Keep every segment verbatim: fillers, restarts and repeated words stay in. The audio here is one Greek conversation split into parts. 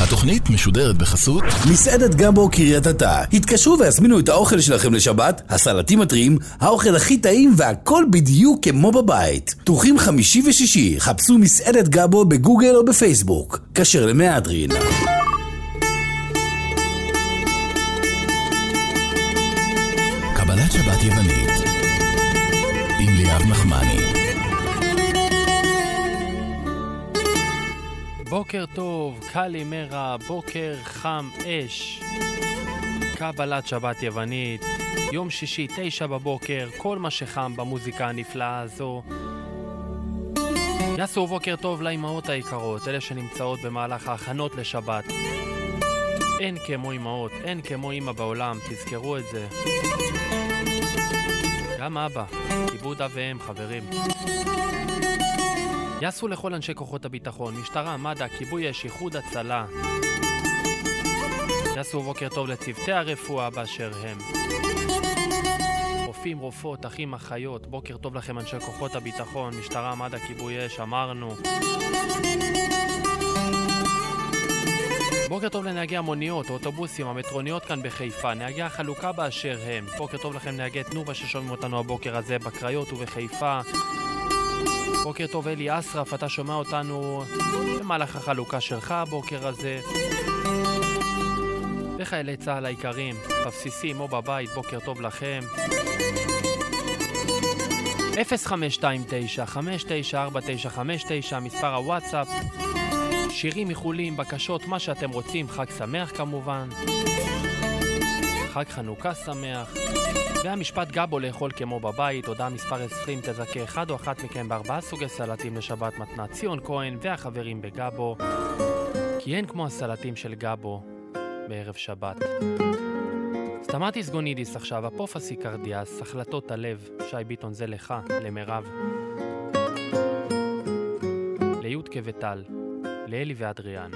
התוכנית משודרת בחסות מסעדת גבו קריית אתא. התקשרו והזמינו את האוכל שלכם לשבת, הסלטים הטריים, האוכל הכי טעים והכל בדיוק כמו בבית. פתוחים חמישי ושישי, חפשו מסעדת גבו בגוגל או בפייסבוק. כשר למהדרין. קבלת שבת יוונית עם ליאב נחמני. בוקר טוב, קלי מרה, בוקר חם אש. קבלת שבת יוונית, יום שישי תשע בבוקר, כל מה שחם במוזיקה הנפלאה הזו. יסו בוקר טוב לאימהות היקרות, אלה שנמצאות במהלך ההכנות לשבת. אין כמו אימהות, אין כמו אימא בעולם, תזכרו את זה. גם אבא, כיבוד אב ואם, חברים. יסו לכל אנשי כוחות הביטחון, משטרה, מד"א, כיבוי אש, איחוד הצלה. יסו בוקר טוב לצוותי הרפואה באשר הם. רופאים, רופאות, אחים, אחיות, בוקר טוב לכם אנשי כוחות הביטחון, משטרה, מד"א, כיבוי אש, אמרנו. בוקר טוב לנהגי המוניות, אוטובוסים, המטרוניות כאן בחיפה, נהגי החלוקה באשר הם. בוקר טוב לכם נהגי תנובה ששומעים אותנו הבוקר הזה בקריות ובחיפה. בוקר טוב אלי אסרף, אתה שומע אותנו במהלך החלוקה שלך הבוקר הזה. וחיילי צהל העיקרים, בבסיסים או בבית, בוקר טוב לכם. אפס חמש שתיים תשע חמש תשע ארבע תשע חמש תשע, מספר הוואטסאפ. שירים, איחולים, בקשות, מה שאתם רוצים, חג שמח כמובן. חג חנוכה שמח. והמשפט גבו לאכול כמו בבית, הודעה מספר עשרים, תזכה אחד או אחת מכם בארבעה סוגי סלטים לשבת מתנת ציון כהן והחברים בגבו, כי אין כמו הסלטים של גבו בערב שבת. סטמטיס גונידיס עכשיו, אפופסי קרדיאס, החלטות הלב, שי ביטון זה לך, למרב, ליוד כבטל, לאלי ואדריאן.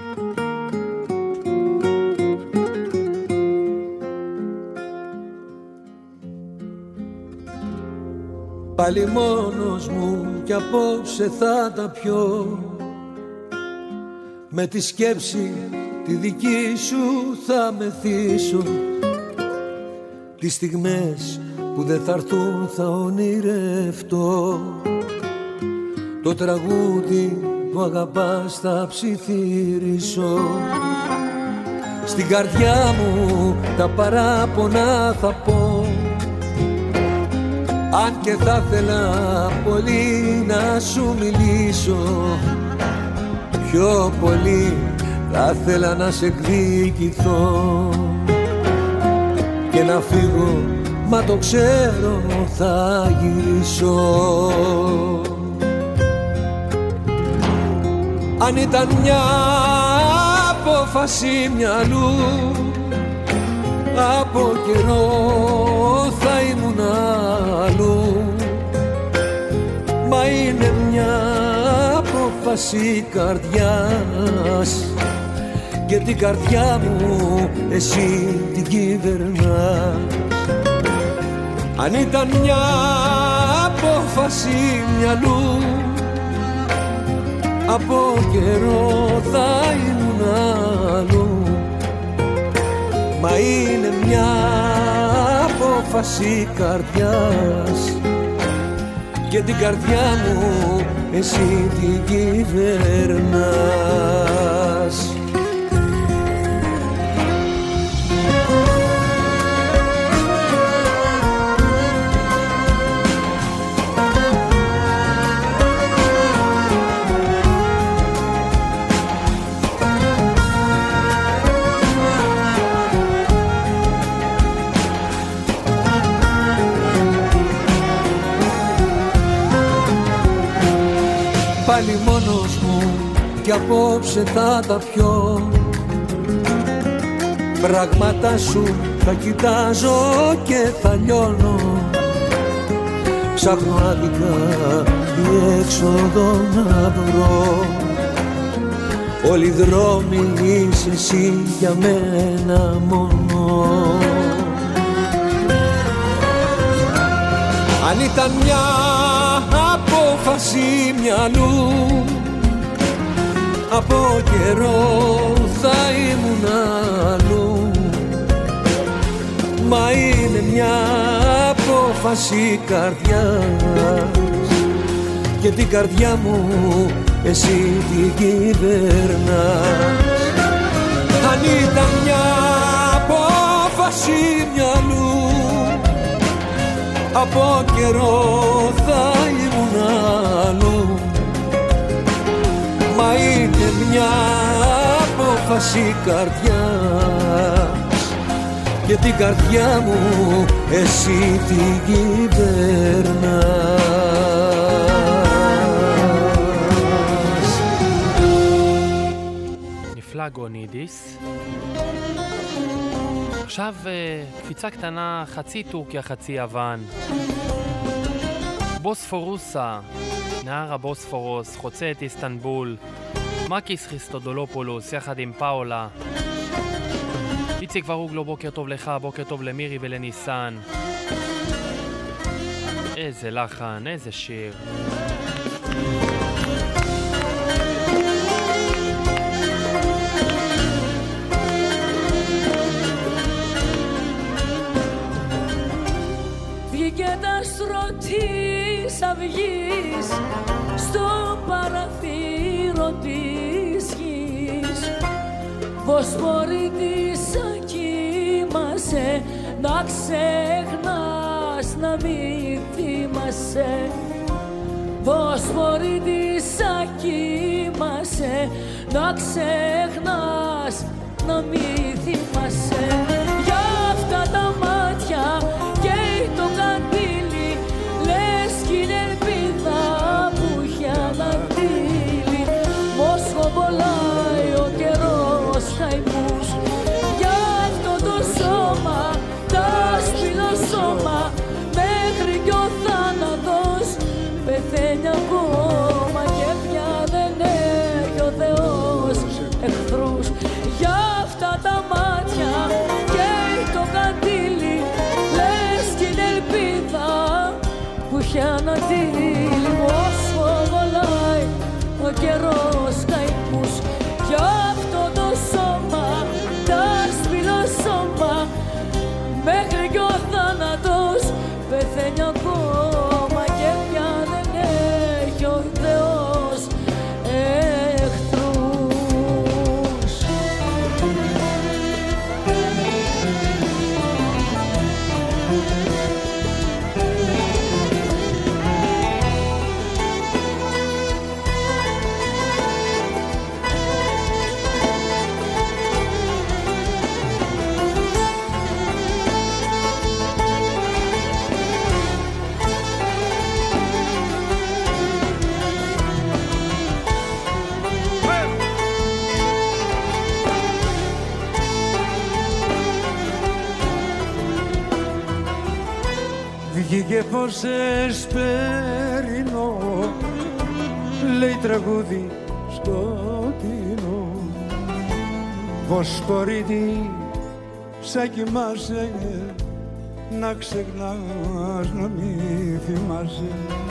Πάλι μόνος μου κι απόψε θα τα πιω. Με τη σκέψη τη δική σου θα μεθύσω. Τις στιγμές που δεν θα έρθουν θα ονειρευτώ. Το τραγούδι που αγαπάς θα ψιθυρίσω. Στην καρδιά μου τα παράπονα θα πω. Αν και θα θέλα πολύ να σου μιλήσω, πιο πολύ θα θέλα να σε εκδικηθώ και να φύγω, μα το ξέρω θα γυρίσω. Αν ήταν μια απόφαση μυαλού, από καιρό θα ήμουν αλλού. Μα είναι μια απόφαση καρδιάς και την καρδιά μου εσύ την κυβερνάς. Αν ήταν μια απόφαση μυαλού, από καιρό θα ήμουν αλλού. Μα είναι μια απόφαση καρδιάς και την καρδιά μου εσύ την κυβερνάς. Πάλι μόνος μου κι απόψε θα τα πιω. Πράγματα σου θα κοιτάζω και θα λιώνω. Ψάχνω άδικα διέξοδο να βρω. Όλοι οι δρόμοι είσαι εσύ για μένα μόνο. Αν ήταν μια απόφαση μυαλού, από καιρό θα απόφαση καρδιάς και την καρδιά μου εσύ την κυβερνάς. Αν ήταν μια απόφαση μυαλού, από καιρό θα ήμουν αλλού. Μα είναι μια απόφαση καρδιάς και την καρδιά μου εσύ την κυβερνάς. נפלא גונידיס. עכשיו קפיצה קטנה, חצי טורקיה, חצי יוון. בוספורוסה, נהר הבוספורוס, חוצה את איסטנבול. מקיס חיסטודולופולוס, יחד עם פאולה. איציק ורוגלו, בוקר טוב לך, בוקר טוב למירי ולניסן. איזה לחן, איזה שיר. Βγήκε τα άστρο της αυγής στο παραθύρο της γης. Βοσπορίτησα κοιμάσαι, να ξεχνάς να μην θυμάσαι. Βοσπορίτησα κοιμάσαι, να ξεχνάς να μην θυμάσαι. Για αυτά τα μάτια καίει το καντήλι, λες κι είναι ελπίδα που είχε ανατύλει. Μόσχο βολάει ο καιρός χαϊμούς, για αυτό το σώμα, τα σπηλό σώμα, μέχρι κι ο θάνατος πεθαίνει ακόμα και πια δεν έχει ο Θεός εχθρούς. Για αυτά τα μάτια καίει το καντήλι, λες κι είναι ελπίδα που είχε ανατύλει. Όσο βολάει ο καιρός καημούς, για αυτό το σώμα, τα σπηλό σώμα, μέχρι κι ο θάνατος πεθαίνει ακόμα και πια δεν έχει ο Θεός εχθρούς. Βγήκε πως εσπερινό, λέει τραγούδι σκοτεινό. Βοσπορίτη σαν κοιμάσαι, να ξεχνάς να μην θυμάσαι.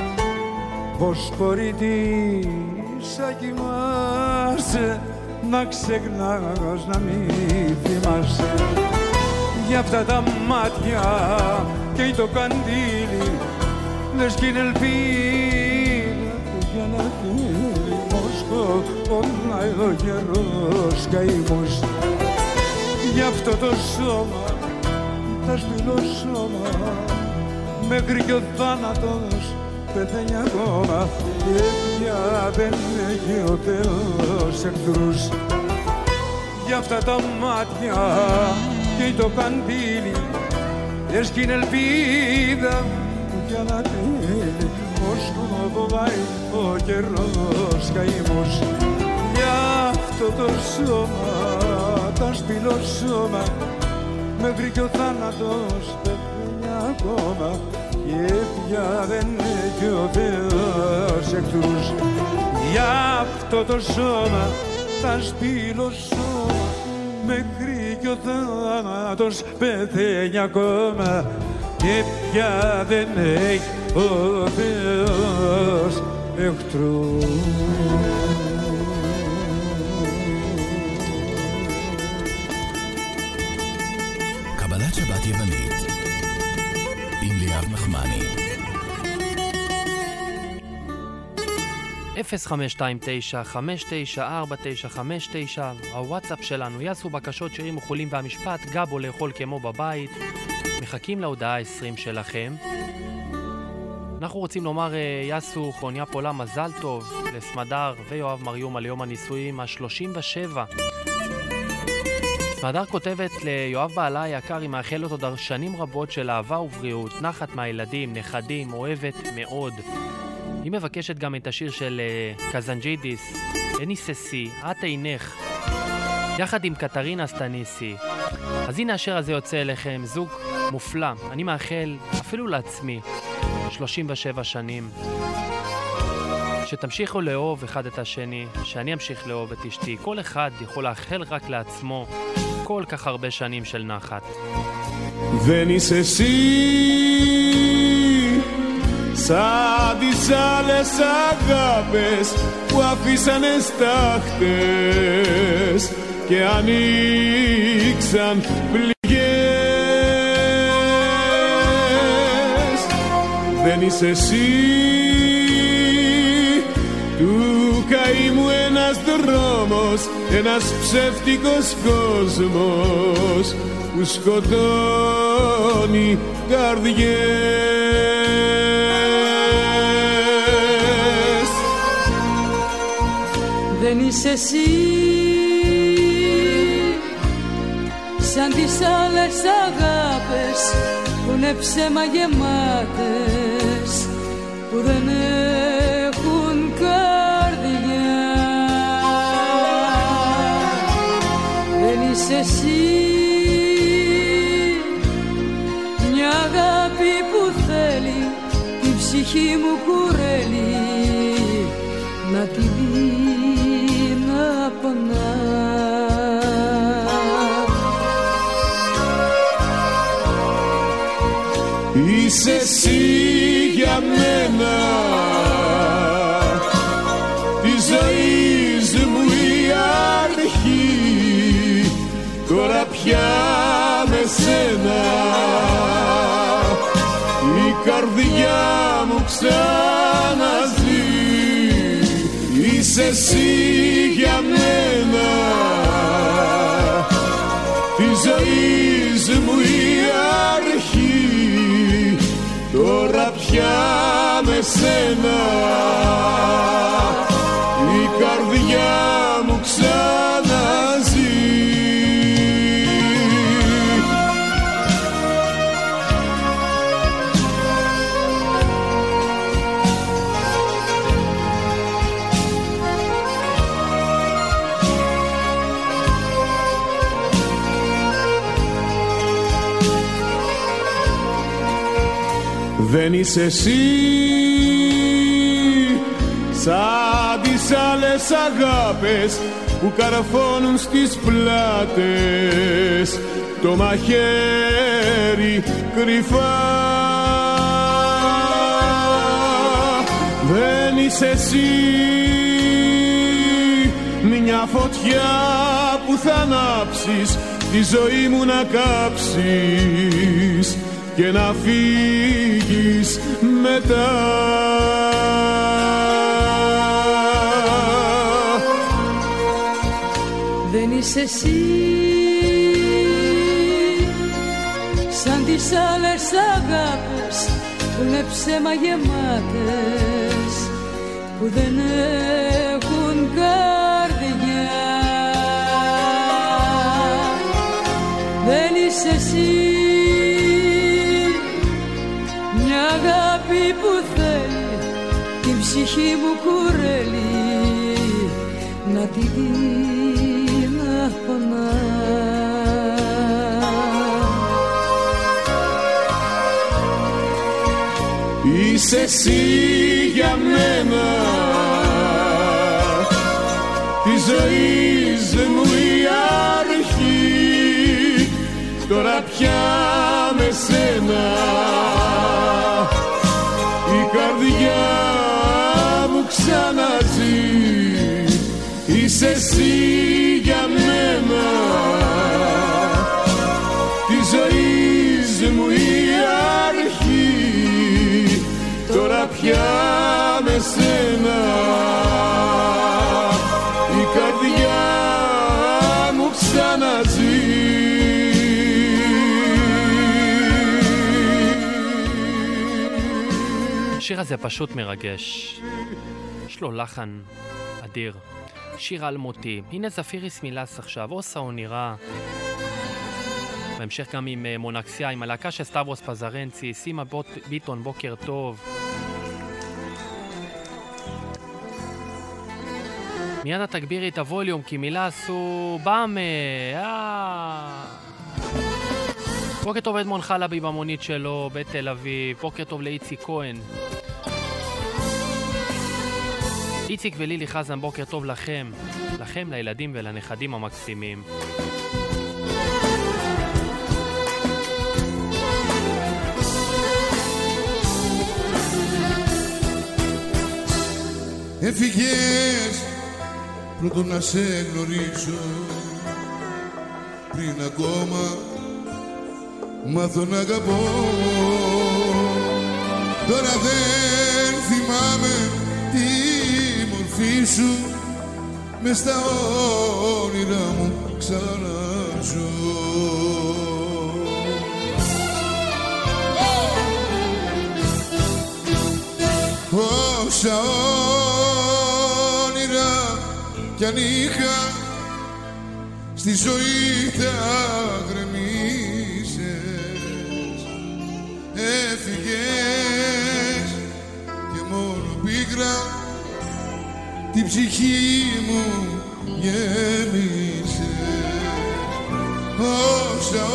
Βοσπορίτη σαν κοιμάσαι, να ξεχνάς να μην θυμάσαι. Για αυτά τα μάτια καίει το καντήλι, λες κι είναι ελπίδα που για να τύλει. Μόσχο πονάει ο καιρός καημός, για αυτό το σώμα, τα σπηλό σώμα, μέχρι κι ο θάνατος πεθαίνει ακόμα και πια δεν έχει ο Θεός εχθρούς. Για αυτά τα μάτια καίει το καντήλι, λες κι είναι ελπίδα που κι ανατύλει. Μόσχο βολάει ο καιρός καημός, για αυτό το σώμα, τα σπηλό σώμα, μέχρι κι ο θάνατος πεθαίνει ακόμα και πια δεν έχει ο Θεός εχθρούς. Για αυτό το σώμα, τα σπηλό σώμα, μέχρι κι ο θάνατος πεθαίνει ακόμα και πια δεν έχει ο Θεός εχθρούς. קבלת שבת יוונית עם ליאב נחמני. נחמני. אפס חמש שתיים תשע חמש תשע ארבע תשע חמש תשע, הוואטסאפ שלנו. יעשו בקשות, שירים וחולים והמשפט, גבו לאכול כמו בבית. מחכים להודעה עשרים שלכם. אנחנו רוצים לומר יעשו חוניה פולה מזל טוב לסמדר ויואב מריום על יום הנישואים ה-שלושים ושבע. סמדר כותבת ליואב בעלה היקר, היא מאחלת עוד שנים רבות של אהבה ובריאות, נחת מהילדים, נכדים, אוהבת מאוד. היא מבקשת גם את השיר של uh, קזנג'ידיס, אני ססי, את אינך, יחד עם קטרינה סטניסי. אז הנה השיר הזה יוצא אליכם, זוג מופלא. אני מאחל אפילו לעצמי שלושים ושבע שנים, שתמשיכו לאהוב אחד את השני, שאני אמשיך לאהוב את אשתי. כל אחד יכול לאחל רק לעצמו כל כך הרבה שנים של נחת. וניססי σαν τις άλλες αγάπες που αφήσανε στάχτες και ανοίξαν πληγές. Δεν είσαι εσύ του καημού ένας δρόμος, ένας ψεύτικος κόσμος που σκοτώνει καρδιές. Δεν είσαι εσύ σαν τις άλλες αγάπες που είναι ψέμα γεμάτες, που δεν έχουν καρδιά. Δεν είσαι εσύ μια αγάπη που θέλει την ψυχή μου κουρέλει να τη δει να πονά. Είσαι εσύ για μένα, τη ζωής μου η αρχή, τώρα πια με σένα η καρδιά μου ξαναζεί. Είσαι εσύ για μένα, τη ζωής μου η αρχή, τώρα πια με σένα η καρδιά μου ξαναζεί. Δεν είσαι εσύ σαν τις άλλες αγάπες που καρφώνουν στις πλάτες το μαχαίρι κρυφά. Δεν είσαι εσύ μια φωτιά που θα ανάψεις τη ζωή μου να κάψεις και να φύγεις μετά. Δεν είσαι εσύ σαν τις άλλες αγάπες που είναι ψέμα γεμάτες, που δεν έχουν καρδιά. Δεν είσαι εσύ μια αγάπη που θέλει την ψυχή μου κουρέλει να τη δει να πονά. Είσαι εσύ για μένα, τη ζωής μου η αρχή, τώρα πια με σένα η καρδιά μου ξαναζεί. Είσαι εσύ για μένα, τη ζωής μου η αρχή, μαζί. השיר הזה פשוט מרגש, יש לו לחן אדיר, שיר אלמותי. הנה זפיריס מילס עכשיו, עושה או נראה. בהמשך גם עם מונקסיה, עם הלהקה של סטברוס פזרנצי, סימה ביטון, בוקר טוב. מיד תגבירי את הווליום, כי מילס הוא באמה. אה... בוקר טוב אדמון חלבי במונית שלו בתל אביב, בוקר טוב לאיציק כהן, איציק ולילי חזן, בוקר טוב לכם, לכם, לילדים ולנכדים המקסימים. Έφυγες πρώτον να σε γνωρίσω, πριν ακόμα μάθω να αγαπώ. Τώρα δεν θυμάμαι τη μορφή σου, μες στα όνειρά μου ξαναζώ. Όσα όνειρα κι αν είχα στη ζωή θα γκρεμίσες. Έφυγες και μόνο πίκρα την ψυχή μου γέμισες. Όσα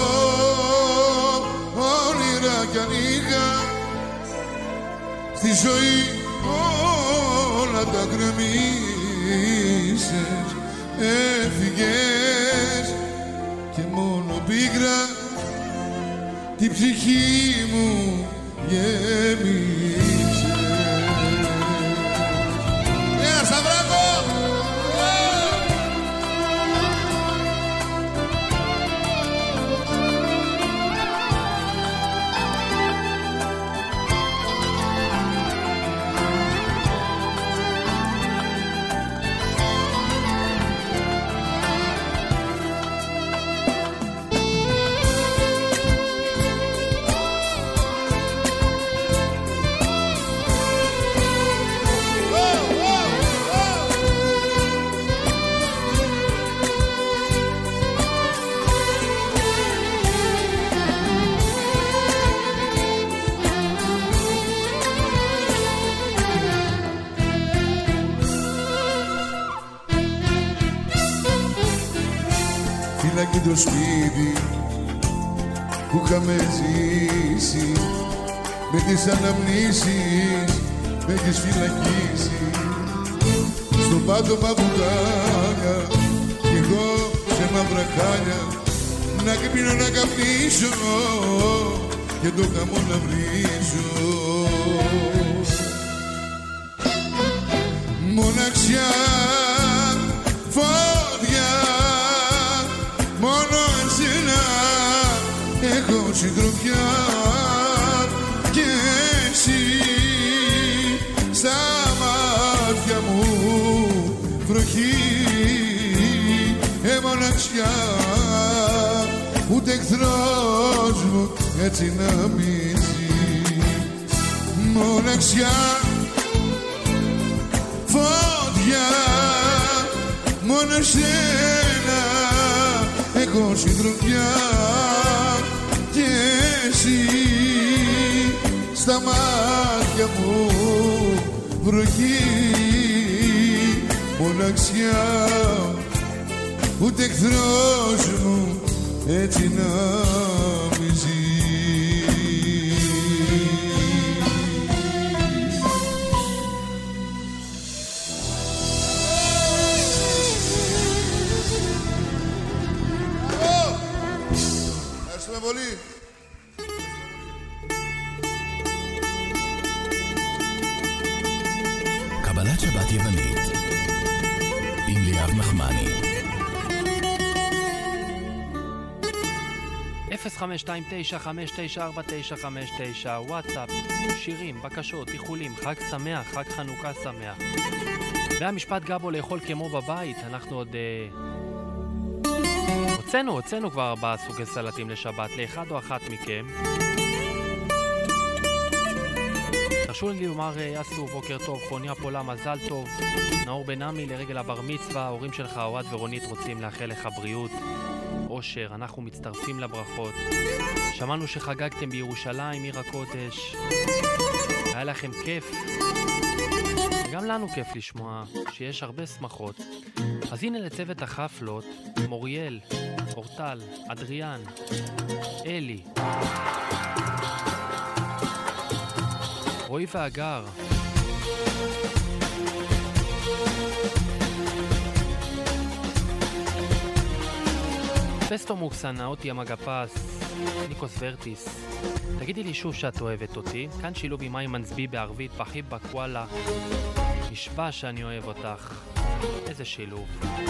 όνειρα κι αν είχα στη ζωή όλα τα γκρεμίσες. Έφυγες και μόνο πίκρα την ψυχή μου γέμισες. Ένα Σταυράκο! Και το σπίτι που είχαμε ζήσει, με τις αναμνήσεις με έχεις φυλακίσει. Στον πάτωμα βουλάνια κι εγώ σε μαύρα χάλια, να κρυπνώ να καπνίσω και το χαμό να βρίσω. Μοναξιά, φωτιά, μόνο εσένα έχω συντροφιά και εσύ στα μάτια μου βροχή. Ε, μοναξιά, ούτε εχθρός μου έτσι να μίζει. Μοναξιά, φωτιά, μόνο εσένα έχω συντροφιά και εσύ στα μάτια μου βροχή. Μοναξιά, ούτε εχθρός μου έτσι να μιζεί. Ευχαριστούμε πολύ. קבלת שבת יוונית עם ליאב נחמני. אפס חמש שתיים תשע חמש תשע ארבע תשע חמש תשע, וואטסאפ, שירים, בקשות, איחולים, חג שמח, חג חנוכה שמח. והמשפט גבו לאכול כמו בבית, אנחנו עוד uh, הוצאנו, הוצאנו כבר ארבעה סוגי סלטים לשבת, לאחד או אחת מכם. תרשו לי לומר יסו, בוקר טוב, חוניה פולה, מזל טוב. נאור בן עמי לרגל הבר מצווה, ההורים שלך, אוהד ורונית, רוצים לאחל לך בריאות. אושר, אנחנו מצטרפים לברכות. שמענו שחגגתם בירושלים, עיר הקודש. היה לכם כיף. וגם לנו כיף לשמוע שיש הרבה שמחות. אז הנה לצוות החפלות, מוריאל, אורטל, אדריאן, אלי, רועי ואגר, פסטו מוקסנה, אותי המגפס, ניקוס ורטיס. תגידי לי שוב שאת אוהבת אותי. כאן שילוב עם איימן זבי בערבית, בחיב בקואלה. נשבע שאני אוהב אותך. איזה שילוב.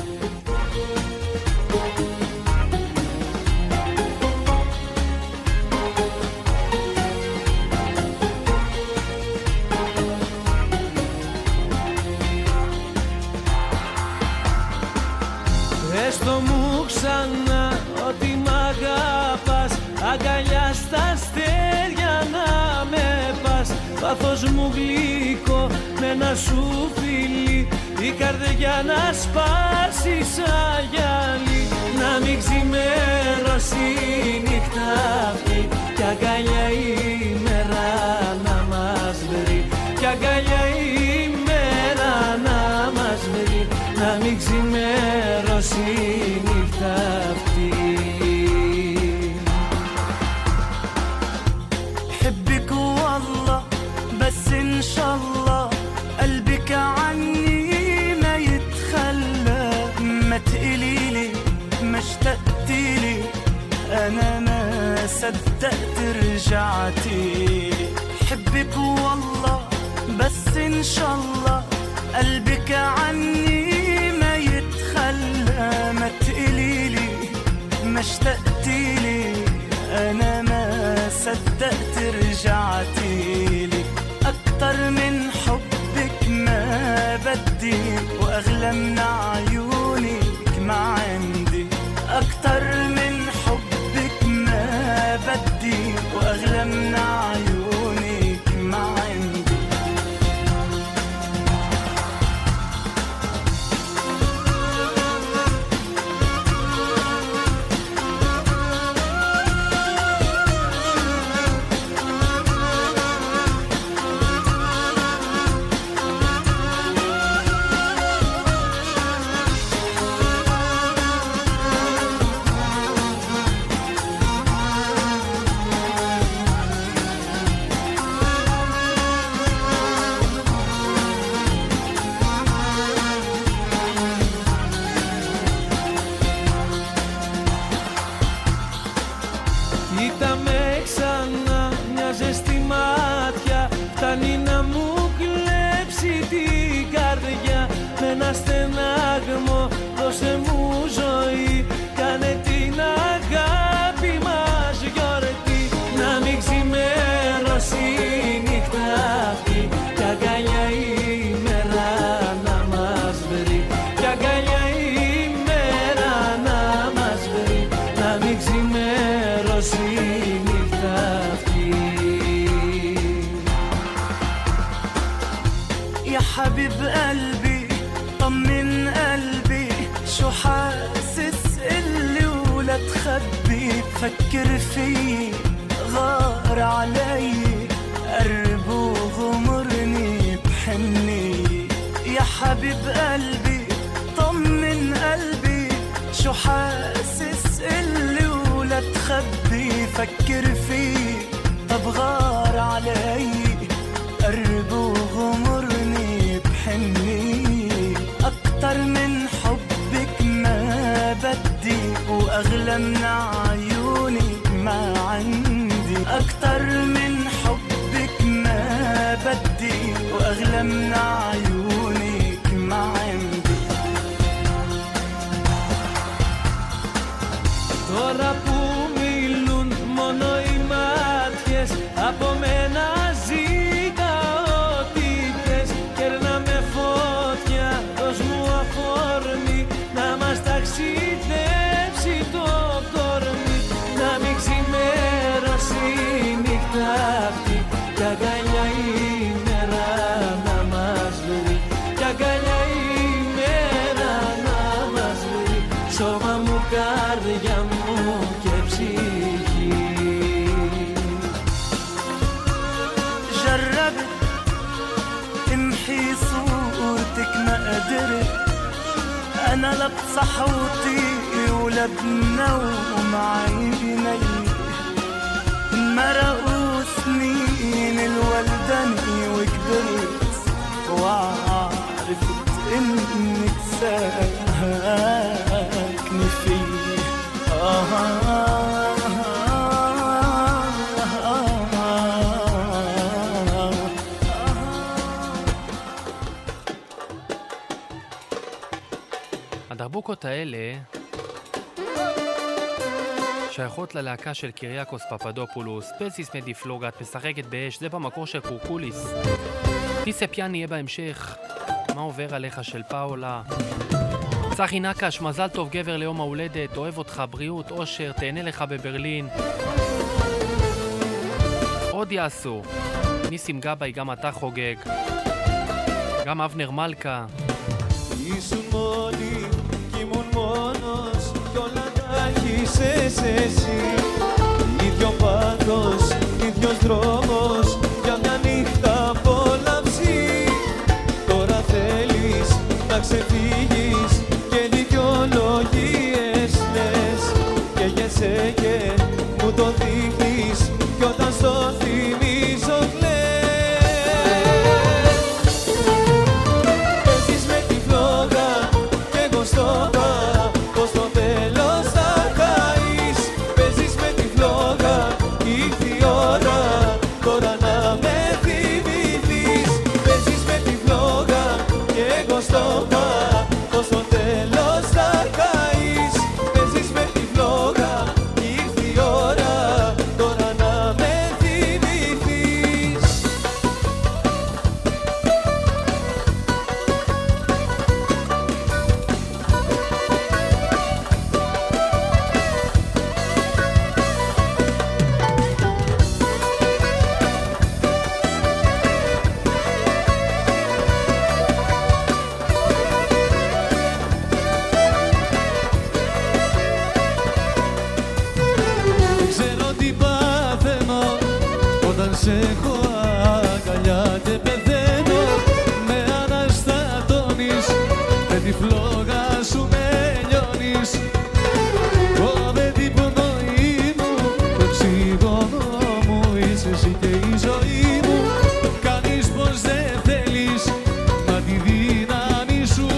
Έστω μου ξανά ότι μ' αγαπάς, αγκαλιά στα αστέρια να με πας. Πάθος μου γλυκό με ένα σου φιλί, η καρδιά να σπάσει σαν γυαλί. Να μην ξημερώσει η νύχτα αυτή, κι αγκαλιά η μέρα να μας βρει, κι αγκαλιά η μέρα να μας βρει. Να μην ξημερώσει η νύχτα αυτή. حبك والله بس إن شاء الله قلبك عني ما يتخلى. ما تقليلي ما اشتقتيلي أنا ما صدقت رجعتي. حبك والله بس إن شاء الله قلبك عني ما يتخلى. ما تقليلي ما اشتقتيلي أنا ما صدقت رجعتيلي. أكتر من حبك ما بدي وأغلى من عيونك ما عندي. أكتر من حبك ما بدي وأغلى من عيونك ما عندي. Στενάγμο, δώσε μου ζωή, κάνε την αγάπη μας γιορτή. Να μην ξημερώσει η νύχτα αυτή, κι αγκαλιά η μέρα να μας βρει, κι αγκαλιά η μέρα να μας βρει. Να μην ξημερώσει η νύχτα αυτή. يا حبيب قلبي طمن قلبي شو حاسس اللي ولا تخبي. فكر في غار علي قرب وغمرني بحني. يا حبيب قلبي طمن قلبي شو حاسس اللي ولا تخبي. فكر في طب غار علي قرب وغمرني بحني. أكتر من حبك ما بدي وأغلى من عيونك ما عندي. أكتر من حبك ما بدي وأغلى من عيونك ما عندي. Τώρα που μιλούν μόνο οι μάτιες, από μένα ζήτα ό,τι θες. Κέρνα με φωτιά, δώσ' μου αφορμή να μας ταξιδέψει το καρδιά μου και ψυχή. جربت امحي صورتك ما قدرت انا لا بصحوتي ولا بنوم عيني مرقوا سنين الولدني وكبرت وعرفت انك ساكنة فيه آه הדרבוקות האלה שייכות ללהקה של קיריאקוס פפדופולוס. פסיס מדיפלוגת משחקת באש, זה במקור של קורקוליס. טיסה פיאן יהיה בהמשך. מה עובר עליך של פאולה. צחי נקש, מזל טוב גבר ליום ההולדת, אוהב אותך, בריאות, אושר, תהנה לך בברלין. עוד יעשו. ניסים גבאי, גם אתה חוגג. גם אבנר מלכה. ήσουν μόνη κι ήμουν μόνος κι όλα τα άρχισες εσύ. Ίδιο πάθος, ίδιος δρόμος για μια νύχτα απόλαυση. Τώρα θέλεις να ξεφύγεις και δικαιολογίες λες. Καίγεσαι και μου το δείχνεις κι όταν στο θυμίζω κλαις. Πως το τέλος θα καείς. Παίζεις με τη φλόγα, ήρθε η ώρα τώρα να με θυμηθείς. Παίζεις με τη φλόγα και εγώ στο πα. Πως το τέλος θα καείς. Παίζεις με τη φλόγα, ήρθε η ώρα τώρα να με θυμηθείς. Σε έχω αγκαλιά και πεθαίνω. Με αναστατώνεις, με τη φλόγα σου με λιώνεις. Κόβε την πνοή μου, το οξυγόνο μου είσαι εσύ και η ζωή μου. Κάνεις πως δεν θέλεις, μα τη δύναμη σου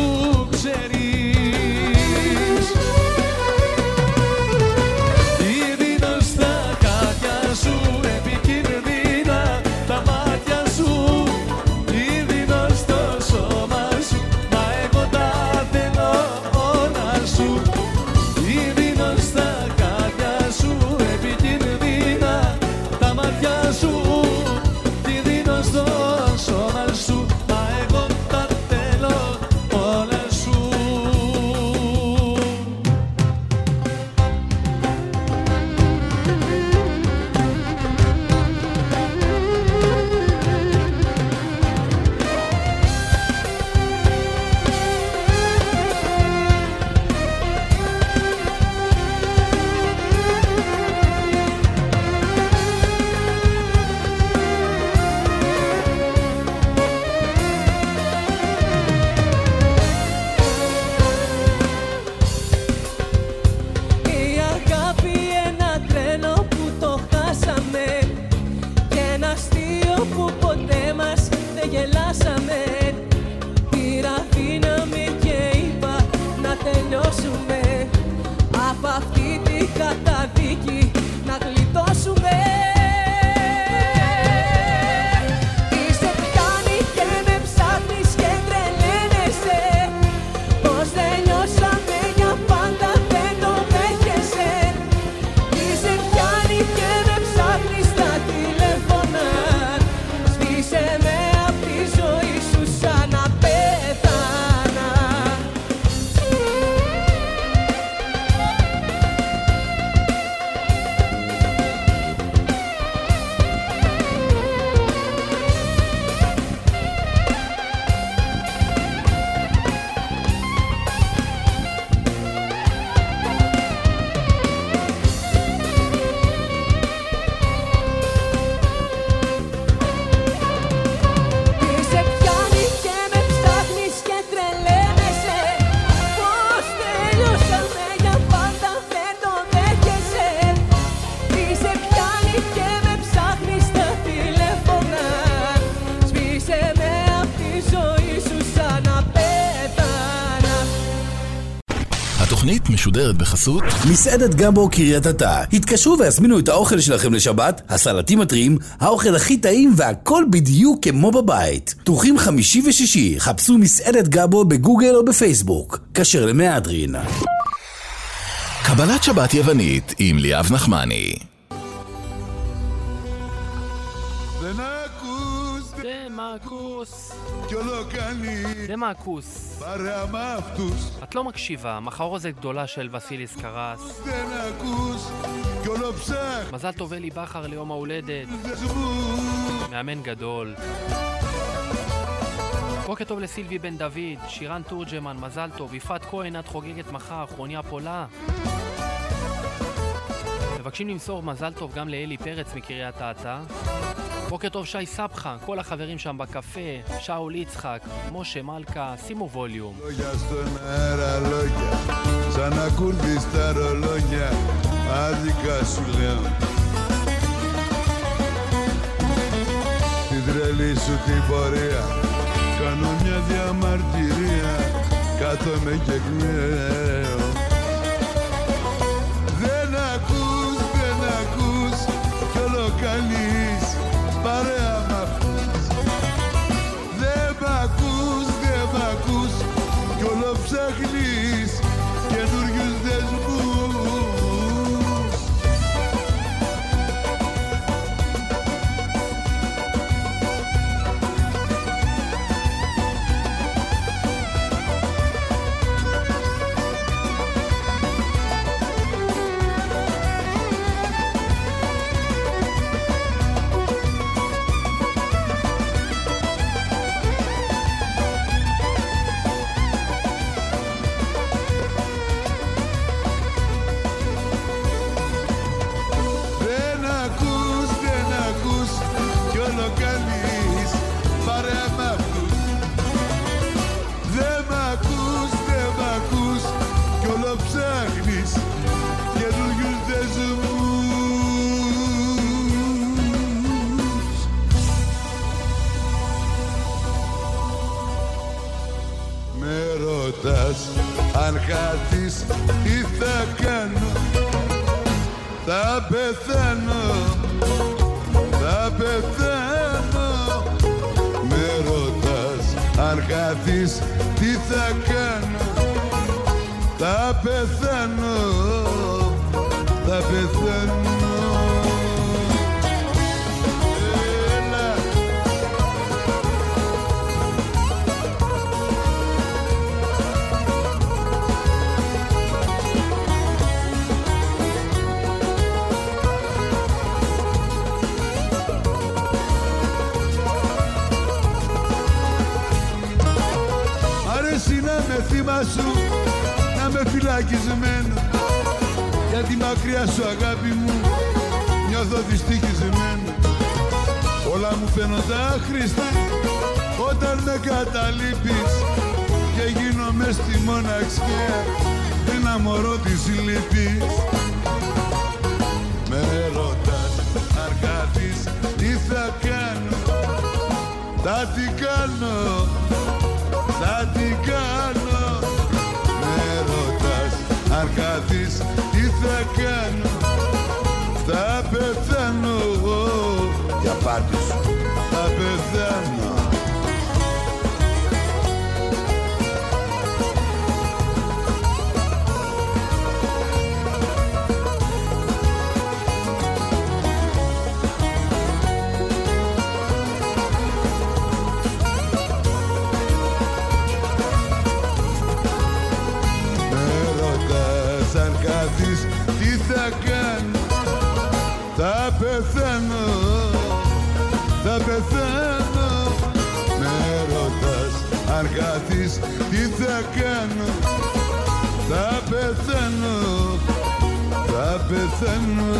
ξέρεις. Δίνω στα χάτια σου επικίνδυνα τα μάτια σου, δίνω στο σώμα σου, μα εγώ τα θέλω όλα σου. Δίνω στα χάτια σου επικίνδυνα τα μάτια σου, δίνω στο σώμα σου, μα εγώ τα θέλω όλα σου. Η αγάπη ένα τρένο που το χάσαμε και ένα αστείο που ποτέ μας δεν γελάσαμε. Πήρα δύναμη και είπα να τελειώσουμε από αυτή τη καταδίκη, να γλιτώσουμε. Είσαι πιάνει και με ψάχνεις και τρελαίνεσαι. Πως δεν νιώσαμε για πάντα δεν το δέχεσαι. Είσαι πιάνει και με ψάχνεις στα τηλέφωνα. Σβήσε με απ' τη ζωή σου σαν να πέθανα. משודרת בחסות מסעדת גמבו קריית אתא. התקשרו והזמינו את האוכל שלכם לשבת, הסלטים הטריים, האוכל הכי טעים והכל בדיוק כמו בבית. פתוחים חמישי ושישי, חפשו מסעדת גמבו בגוגל או בפייסבוק. כשר למהדרין. קבלת שבת יוונית עם ליאב נחמני. דמקוס κι όλο κάνει דמקוס παρέα με αυτούς. את לא מקשיבה, מחרוזת גדולה של וסיליס קרס. Δεν ακούς κι όλο ψάχνεις מזל טוב אלי בכר ליום ההולדת, δεσμούς. מאמן גדול. בוקר טוב לסילבי בן דוד, שירן תורג'מן, מזל טוב. יפעת כהן, את חוגגת מחר, כרוניה פולה. מבקשים למסור מזל טוב גם לאלי פרץ מקריית אתא. בוקר טוב שי סבחה, כל החברים שם בקפה, שאול יצחק, משה מלכה, שימו ווליום. Λόγια στον αέρα λόγια, σαν να κουρδείς τα ρολόγια, άδικα σου λέω. Την τρελή σου την πορεία, κάνω μια διαμαρτυρία, κάθομαι και κλαίω. Δεν ακούς, δεν ακούς, κι όλο καλείς παρέα μ' αυτούς. Δεν μ' ακούς, δεν μ' ακούς, κι όλο ψάχνεις καινούριους δεσμούς. Αν χάθεις τι θα κάνω, θα πεθάνω, θα πεθάνω. Με ρωτάς αν χάθεις τι θα κάνω, θα πεθάνω, θα πεθάνω. Θύμα σου, να με φυλακισμένο, γιατί μακριά σου αγάπη μου νιώθω δυστυχισμένο. Όλα μου φαίνονται άχρηστα όταν με καταλείπεις και γίνομαι στη μοναξιά ένα μωρό της λύπης. Με ρωτάς αν χάθεις τι θα κάνω, θα τι κάνω, θα τι κάνω. Με ρωτάς αν χάθεις τι θα κάνω, θα πεθάνω. Για πάρτι σου θα πεθάνω. Τι θα κάνω, θα πεθάνω, θα πεθάνω. Με ρωτάς αν χάθεις τι θα κάνω, θα πεθάνω, θα πεθάνω.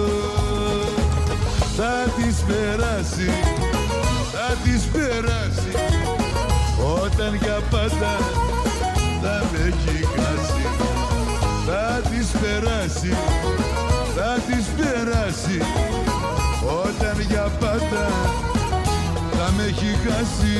Θα της περάσει, θα της περάσει, όταν για πάντα θα με έχει χάσει. Θα της περάσει, θα της περάσει, όταν για πάντα θα με έχει χάσει.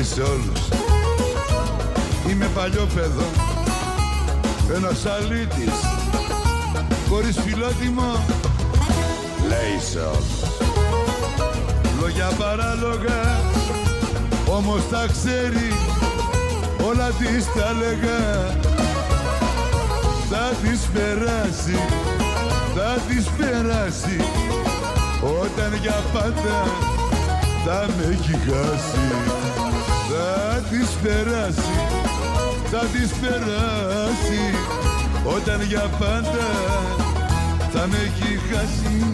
λέει σε όλους. Είμαι παλιό παιδό, ένας αλήτης, χωρίς φιλότιμο, λέει σε όλους. Λόγια παράλογα, όμως τα ξέρει, όλα της τα λέγα. Θα της περάσει, θα της περάσει, όταν για πάντα θα με έχει χάσει. Θα της περάσει, θα της περάσει, όταν για πάντα θα με έχει χάσει.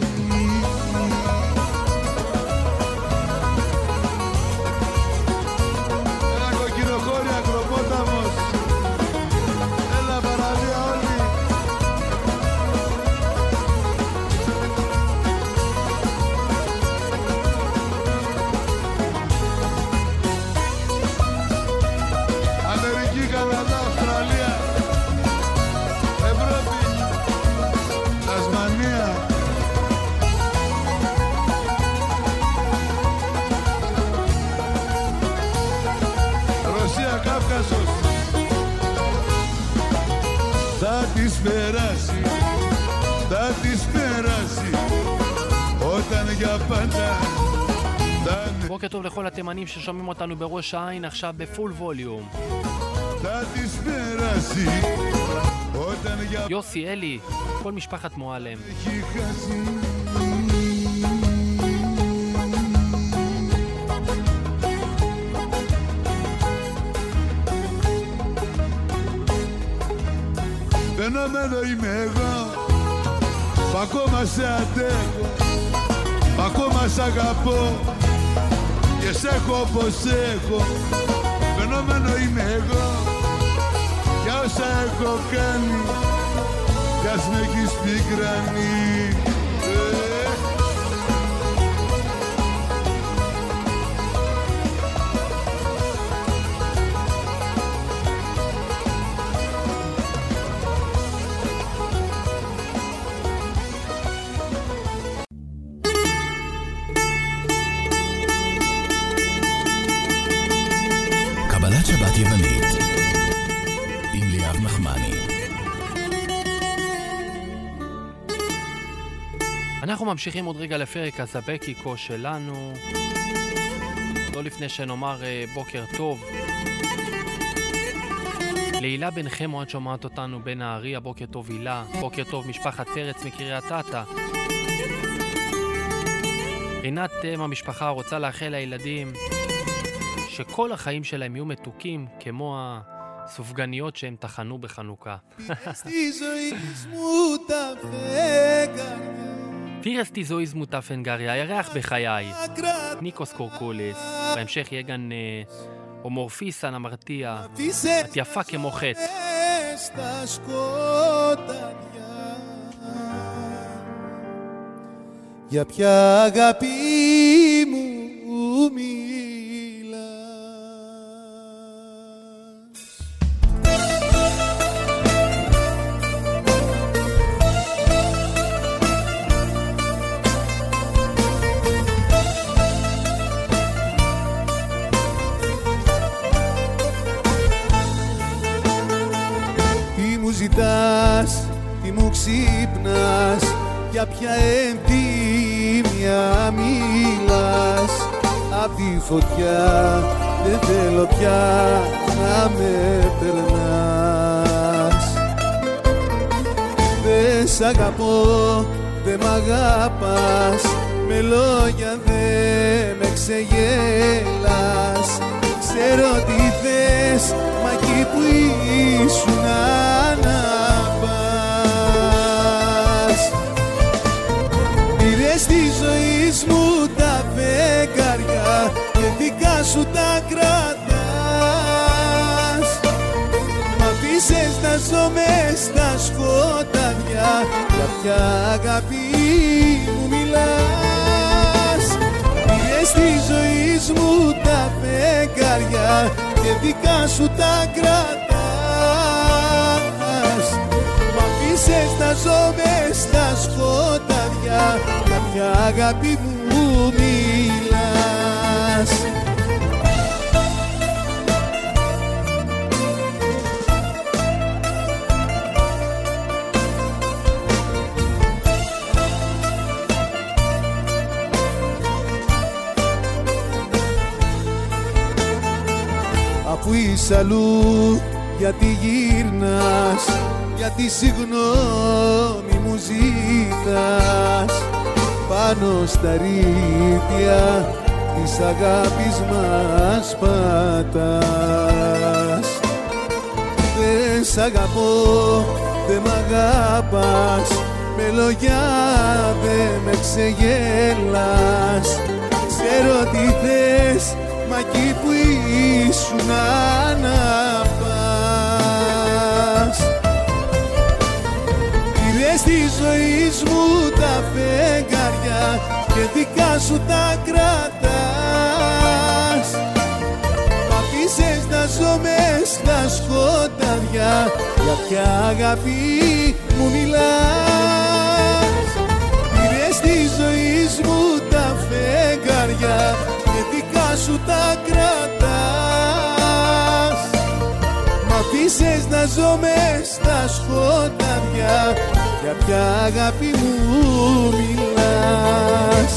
Ένα κοκκινοχώρι ακροπόταμος, έλα παραλία όλοι. Καναδά, Αυστραλία, Ευρώπη, Τασμανία. Ρωσία, Κάυκασος. Θα της περάσει, θα της περάσει, όταν για πάντα. בוקר טוב לכל התימנים ששומעים אותנו בראש העין עכשיו בפול ווליום. יוסי, אלי, כל משפחת מועלם. Φαινόμενο είμαι εγώ, π' ακόμα σε αντέχω, π' ακόμα σ' αγαπώ και σ' έχω όπως έχω. Φαινόμενο είμαι εγώ, για όσα έχω κάνει, κι ας με έχεις πικράνει. קבלת שבת יוונית עם ליאב נחמני. אנחנו ממשיכים עוד רגע לפרק הזבקיקו שלנו, לא לפני שנאמר בוקר טוב להילה בן חמו, את שומעת אותנו בין הערי, בוקר טוב הילה, בוקר טוב משפחת פרץ מקריית אתא. רינת המשפחה רוצה לאחל לילדים שכל החיים שלהם יהיו מתוקים כמו הסופגניות שהם טחנו בחנוכה. פירס תיזויז מוטף אנגריה, הירח בחיי, ניקוס קורקולס, בהמשך יהיה גם הומורפיסן המרתיע, את יפה כמו חטא. Για ποια αγάπη μου μιλάς. Τι μου ζητάς, τι μου ξύπνας, για ποια εντύμια μιλάς. Απ' τη φωτιά δεν θέλω πια να με περνάς. Δεν σ' αγαπώ, δεν μ' αγάπας, με λόγια δεν με ξεγέλας. Ξέρω τι θες, μα εκεί που ήσουν να πας. Πήρες τη ζωή μου τα φεγγάρια και δικά σου τα κρατάς. Μ' αφήσες να ζω μες στα σκοτάδια, για ποια αγάπη μου μιλάς. Πήρες τη ζωή μου τα φεγγάρια και δικά σου τα κρατάς. Μ' αφήσες να ζω μες στα σκοτάδια, για ποια αγάπη μου μιλάς. που είσαι αλλού, γιατί γύρνας, γιατί συγγνώμη μου ζητάς, πάνω στα ρήπια της αγάπης μας πατάς. Δεν σ' αγαπώ, δεν μ' αγάπας, με λόγια δεν με ξεγέλας. Ξέρω τι θες, μα εκεί που ήσουν να πας. Πήρες τη ζωή μου τα φεγγάρια και δικά σου τα κρατάς. Μ' αφήσες να ζω μες στα σκοτάδια, για ποια αγάπη μου μιλάς. Πήρες τη ζωή μου τα φεγγάρια και δικά σου τα κρατάς. Μ' αφήσες να ζω μες στα σκοτάδια, για ποια αγάπη μου μιλάς.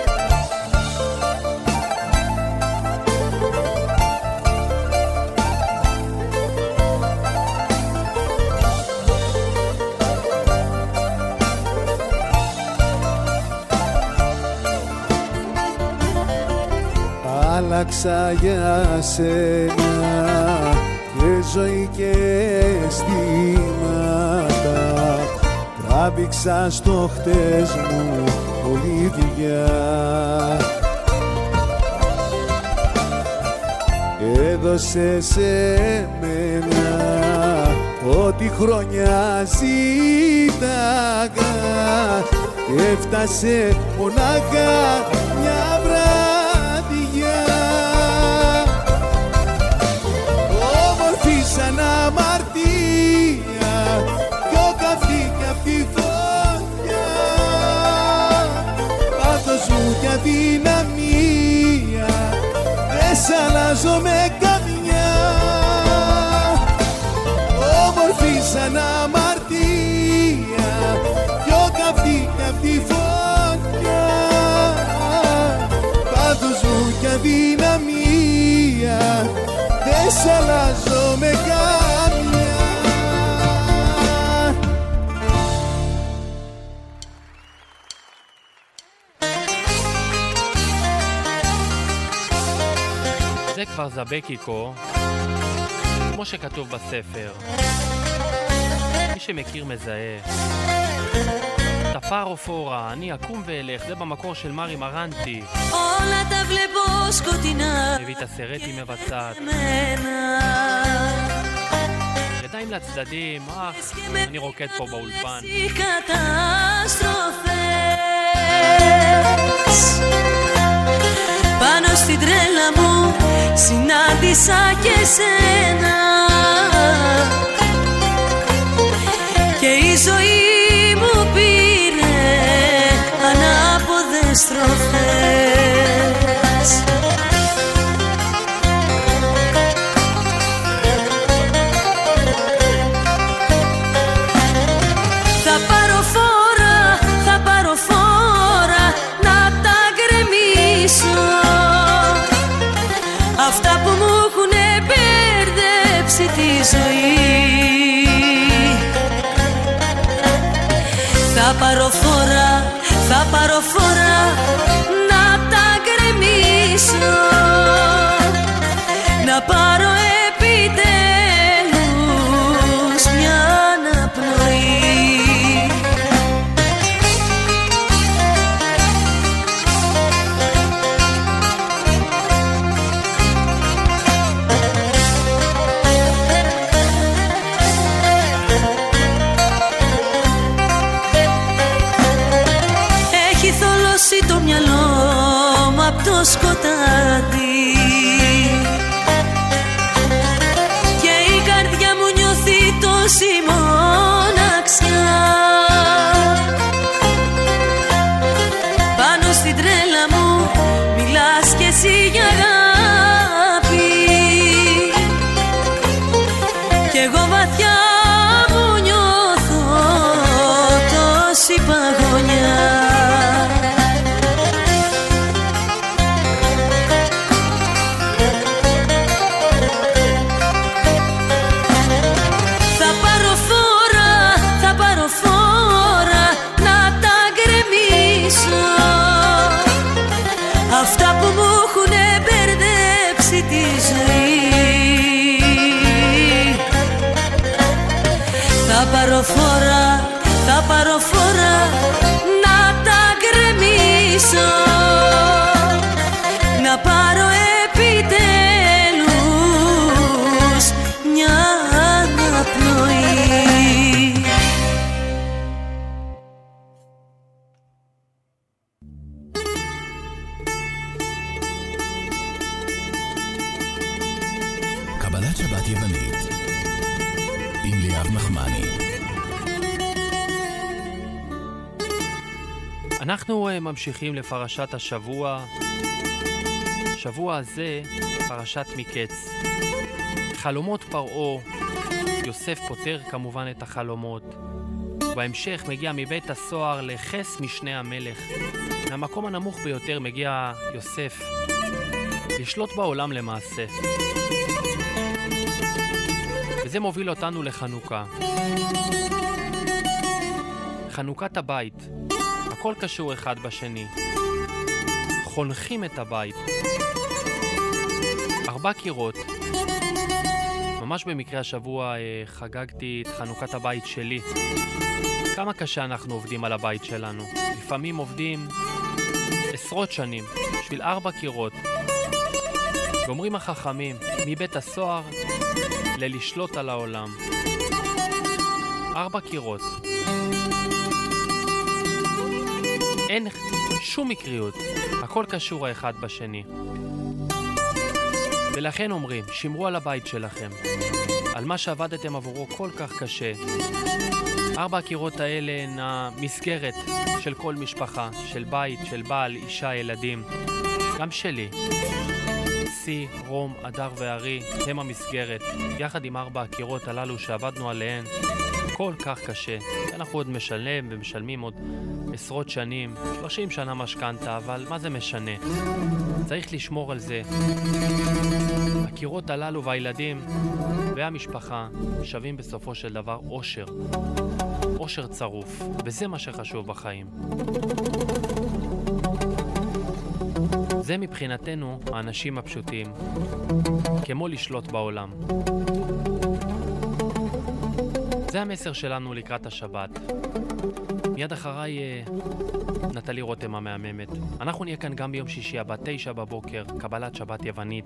Άλλαξα για σένα και ζωή και αισθήματα, τράβηξα στο χτες μου ολίδια. Έδωσε σε μένα ό,τι χρόνια ζήταγα και έφτασε μονάχα μια βράδια. Όμορφη σαν αμαρτία, πιο καυτή κι απ' τη φωτιά, πάθος μου κι αδυναμία, δεν σ' αλλάζω με καμιά. Όμορφη σαν αμαρτία, πιο καυτή κι απ' τη φωτιά, πάθος μου κι αδυναμία, δεν σ' αλλάζω με καμιά. זה כבר זבקיקו, כמו שכתוב בספר. מי שמכיר מזהה. תפר אופורה, אני אקום ואלך, זה במקור של מרי מרנטי. όλα τα βλέπω σκοτεινά הביא את הסרט היא מבצעת. ידיים לצדדים, אך, אני רוקד פה באולפן. Πάνω στην τρέλα μου συνάντησα και σένα και η ζωή μου πήρε ανάποδες στροφές. Θα πάρω φόρα, θα πάρω φόρα να τα γκρεμίσω, αυτά που μου έχουνε μπερδέψει τη ζωή. Θα πάρω φόρα, θα πάρω φόρα να τα γκρεμίσω, να πάρω επιτέλους μια αναπνοή. Το μυαλό μου απ' το σκοτάδι και η καρδιά μου νιώθει τόση μοναξιά. Πάνω στην τρέλα μου μιλάς κι εσύ για αγάπη κι εγώ βαθιά μου νιώθω τόση παγωνιά. Θα πάρω φορά, θα πάρω φορά να τα γκρεμίσω, να πάρω επιτέλους μια αναπνοή. קבלת שבת יוונית עם ליאב נחמני. אנחנו uh, ממשיכים לפרשת השבוע. שבוע הזה, פרשת מקץ. חלומות פרעה, יוסף פותר כמובן את החלומות. בהמשך מגיע מבית הסוהר לחס משנה המלך. מהמקום הנמוך ביותר מגיע יוסף לשלוט בעולם למעשה. וזה מוביל אותנו לחנוכה. חנוכת הבית. הכל קשור אחד בשני. חונכים את הבית. ארבע קירות. ממש במקרה השבוע חגגתי את חנוכת הבית שלי. כמה קשה אנחנו עובדים על הבית שלנו. לפעמים עובדים עשרות שנים בשביל ארבע קירות. ואומרים החכמים, מבית הסוהר ללשלוט על העולם. ארבע קירות. אין שום מקריות. הכל קשור האחד בשני. ולכן אומרים, שמרו על הבית שלכם. על מה שעבדתם עבורו כל כך קשה. ארבע הקירות האלה הן המסגרת של כל משפחה, של בית, של בעל, אישה, ילדים. גם שלי. סי, רום, אדר וארי הם המסגרת. יחד עם ארבע הקירות הללו שעבדנו עליהן כל כך קשה. אנחנו עוד משלם ומשלמים עוד עשרות שנים, שלושים שנה משכנתה, אבל מה זה משנה? צריך לשמור על זה. הקירות הללו והילדים והמשפחה שווים בסופו של דבר אושר. אושר צרוף, וזה מה שחשוב בחיים. זה מבחינתנו האנשים הפשוטים, כמו לשלוט בעולם. זה המסר שלנו לקראת השבת. מיד אחריי נטלי רותם המהממת. אנחנו נהיה כאן גם ביום שישי הבא, תשע בבוקר, קבלת שבת יוונית.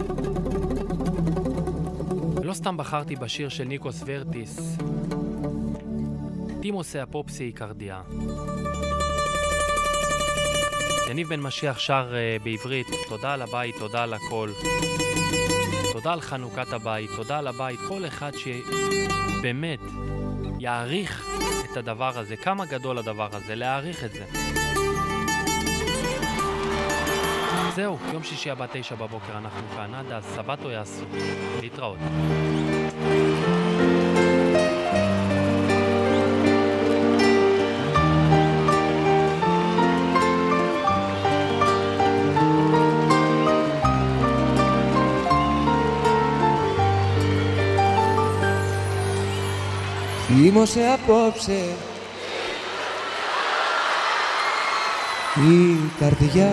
ולא סתם בחרתי בשיר של ניקוס ורטיס, טימוס הפופסי קרדיה. יניב בן משיח שר uh, בעברית, תודה על הבית, תודה על הכל. תודה על חנוכת הבית, תודה על הבית. כל אחד שבאמת יעריך את הדבר הזה, כמה גדול הדבר הזה, להעריך את זה. זהו, יום שישי הבא תשע בבוקר אנחנו כאן, עד אז סבתו יעשו. להתראות. Θύμωσε απόψε η καρδιά,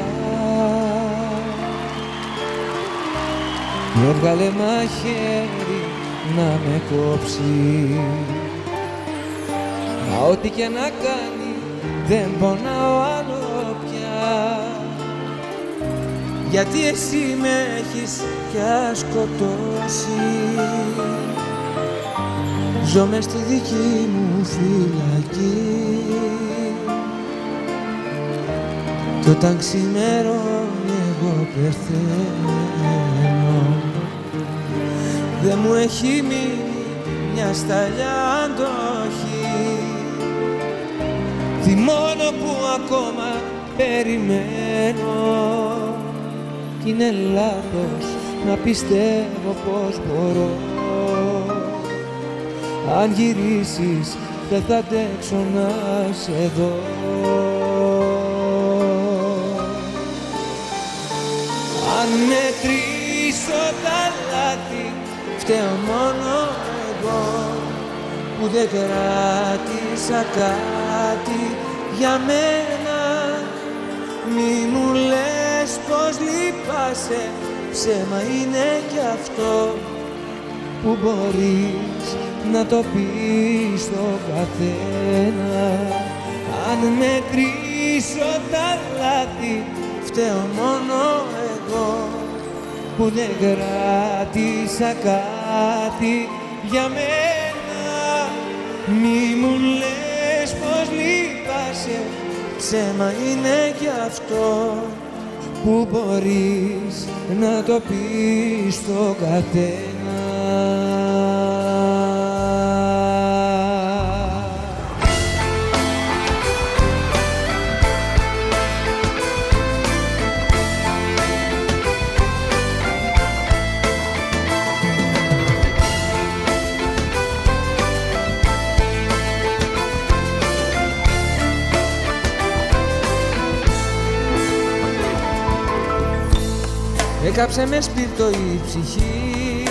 μου έβγαλε μαχαίρι να με κόψει, μα ό,τι και να κάνει δεν πονάω άλλο πια, γιατί εσύ με έχεις πια σκοτώσει. Ζω μες στη δική μου φυλακή κι όταν ξημερώνει εγώ πεθαίνω. Δε μου έχει μείνει μια σταλιά αντοχή, θυμώνω που ακόμα περιμένω κι είναι λάθος να πιστεύω πως μπορώ. Αν γυρίσεις δεν θα αντέξω να σε δω. Αν μετρήσω τα λάθη φταίω μόνο εγώ που δεν κράτησα κάτι για μένα. Μη μου λες πως λυπάσαι, ψέμα είναι κι αυτό που μπορείς να το πεις στον καθένα. Αν μετρήσω τα λάθη, φταίω μόνο εγώ που δεν κράτησα κάτι για μένα. Μη μου λες πως λείπασαι, ψέμα είναι κι αυτό που μπορείς να το πεις στον καθένα. Έκαψε με σπίρτο η ψυχή,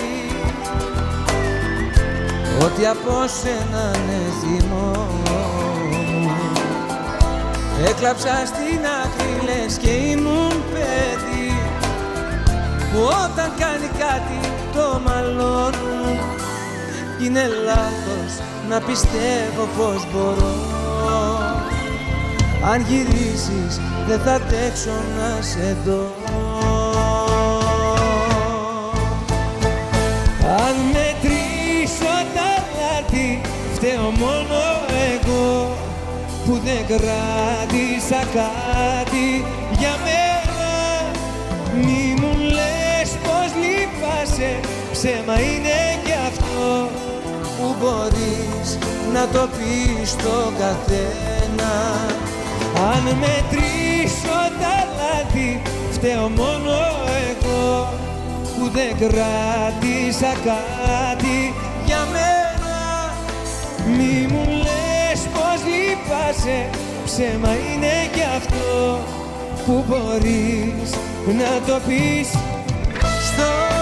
ό,τι από σένα είναι θυμό μου. Έκλαψα στην άκρη λες και ήμουν παιδί, που όταν κάνει κάτι το μαλώνουν. Είναι λάθος να πιστεύω πως μπορώ, αν γυρίσεις δεν θα αντέξω να σε δω. Αν μετρήσω τα λάθη, φταίω μόνο εγώ που δεν κράτησα κάτι για μένα. Μη μου λες πως λείπασαι, ψέμα είναι κι αυτό που μπορείς να το πεις στον καθένα. Αν μετρήσω τα λάθη, φταίω μόνο εγώ που δεν κράτησα κάτι για μένα. Μη μου λες πως λείπασαι, ψέμα είναι κι αυτό που μπορείς να το πεις στο